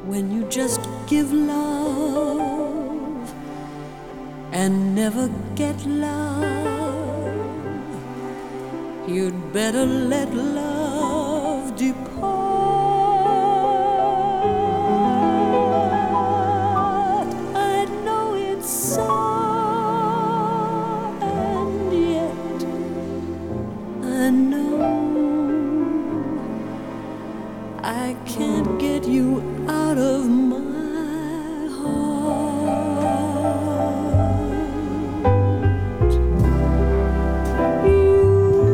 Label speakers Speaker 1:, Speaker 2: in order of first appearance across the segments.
Speaker 1: when you just give love and never get love, you'd better let love depart. I know it's so, and yet I know I can't get you out of my heart. You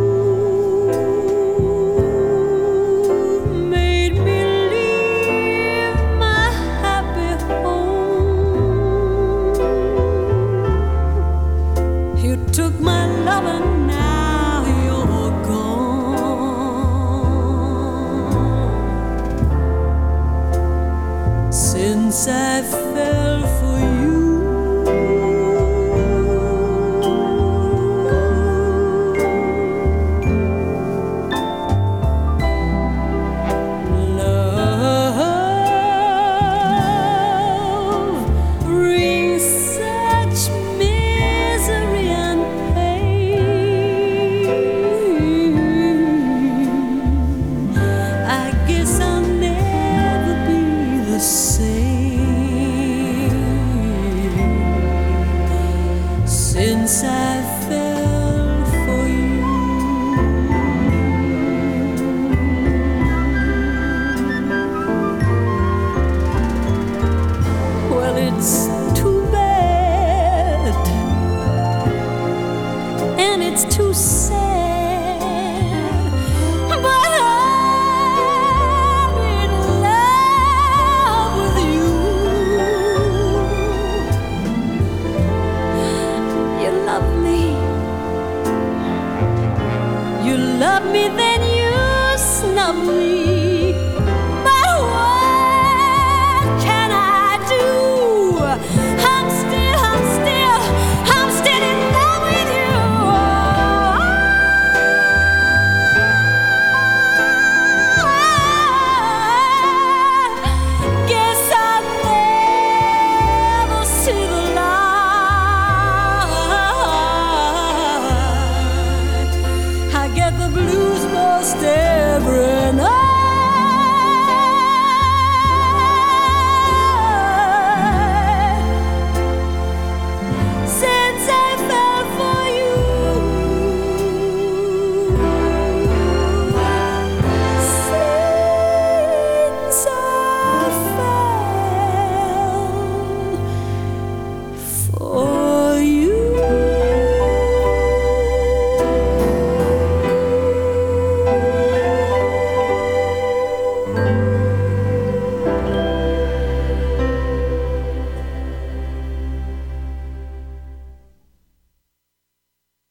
Speaker 1: made me leave my happy home. You took my love and now you're gone. Since I